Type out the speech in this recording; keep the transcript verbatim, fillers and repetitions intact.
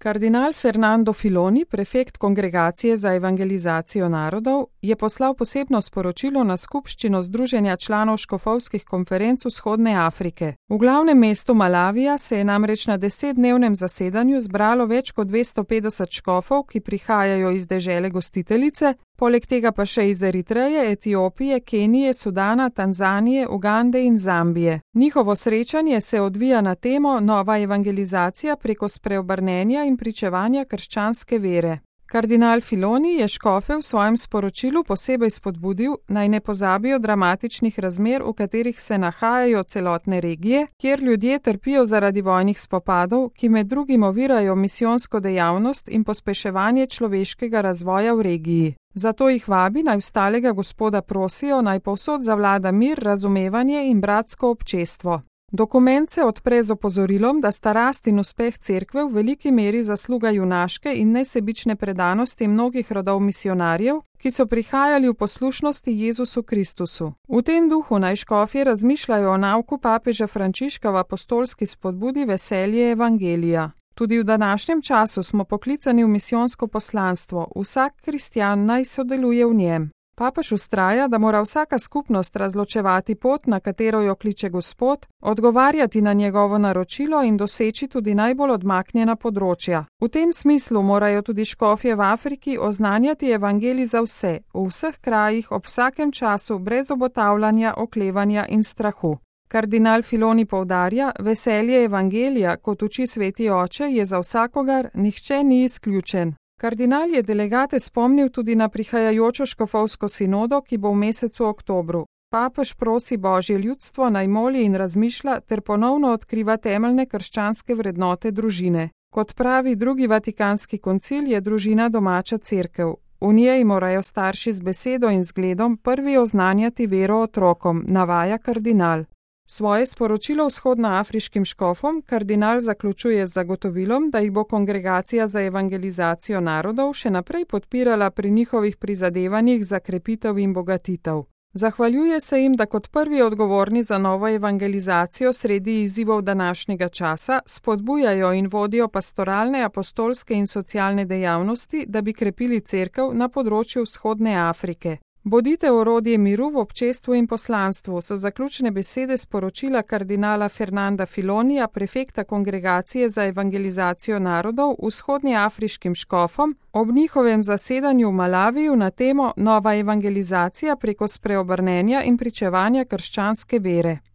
Kardinal Fernando Filoni, prefekt Kongregacije za evangelizacijo narodov, je poslal posebno sporočilo na skupščino Združenja članov škofovskih konferenc Vzhodne Afrike. V glavnem mestu Malavija se je namreč na desetdnevnem zasedanju zbralo več kot dvesto petdeset škofov, ki prihajajo iz dežele gostiteljice, poleg tega pa še iz Eritreje, Etiopije, Kenije, Sudana, Tanzanije, Ugande in Zambije. Njihovo srečanje se odvija na temo Nova evangelizacija preko spreobrnenja in pričevanja krščanske vere. Kardinal Filoni je škofe v svojem sporočilu posebej spodbudil, naj ne pozabijo dramatičnih razmer, v katerih se nahajajo celotne regije, kjer ljudje trpijo zaradi vojnih spopadov, ki med drugim ovirajo misijonsko dejavnost in pospeševanje človeškega razvoja v regiji. Zato jih vabi, naj vstalega Gospoda prosijo, naj povsod zavlada mir, razumevanje in bratsko občestvo. Dokument se odpre z opozorilom, da sta rast in uspeh cerkve v veliki meri zasluga junaške in nesebične predanosti mnogih rodov misionarjev, ki so prihajali v poslušnosti Jezusu Kristusu. V tem duhu naj škofje razmišljajo o nauku papeža Frančiška v apostolski spodbudi veselje evangelija. Tudi v današnjem času smo poklicani v misijonsko poslanstvo, vsak kristjan naj sodeluje v njem. Papež vztraja, da mora vsaka skupnost razločevati pot, na katero jo kliče Gospod, odgovarjati na njegovo naročilo in doseči tudi najbolj odmaknjena področja. V tem smislu morajo tudi škofje v Afriki oznanjati evangelij za vse, v vseh krajih, ob vsakem času, brez obotavljanja, oklevanja in strahu. Kardinal Filoni poudarja, veselje evangelija, kot uči sveti oče, je za vsakogar, nihče ni izključen. Kardinal je delegate spomnil tudi na prihajajočo škofovsko sinodo, ki bo v mesecu oktobru. Papež prosi Božje ljudstvo naj moli in razmišlja ter ponovno odkriva temeljne krščanske vrednote družine. Kot pravi drugi vatikanski koncil, je družina domača cerkev. V njej morajo starši z besedo in zgledom prvi oznanjati vero otrokom, navaja kardinal. Svoje sporočilo vzhodnoafriškim škofom kardinal zaključuje z zagotovilom, da jih bo Kongregacija za evangelizacijo narodov še naprej podpirala pri njihovih prizadevanjih za krepitev in bogatitev. Zahvaljuje se jim, da kot prvi odgovorni za novo evangelizacijo sredi izzivov današnjega časa spodbujajo in vodijo pastoralne, apostolske in socialne dejavnosti, da bi krepili cerkev na področju Vzhodne Afrike. Bodite orodje miru v občestvu in poslanstvu, so zaključne besede sporočila kardinala Fernanda Filonija, prefekta Kongregacije za evangelizacijo narodov, vzhodnjeafriškim škofom, ob njihovem zasedanju v Malaviju na temo Nova evangelizacija preko spreobrnenja in pričevanja krščanske vere.